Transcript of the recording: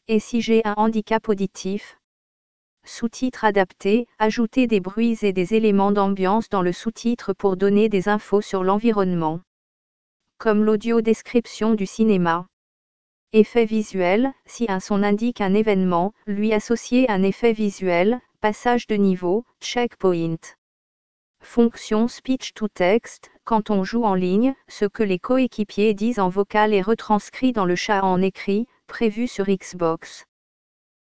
Et si j'ai un handicap auditif? Sous-titres adaptés, ajouter des bruits et des éléments d'ambiance dans le sous-titre pour donner des infos sur l'environnement. Comme l'audio-description du cinéma. Effet visuel, si un son indique un événement, lui associer un effet visuel, passage de niveau, checkpoint. Fonction speech to text, quand on joue en ligne, ce que les coéquipiers disent en vocal est retranscrit dans le chat en écrit, prévu sur Xbox.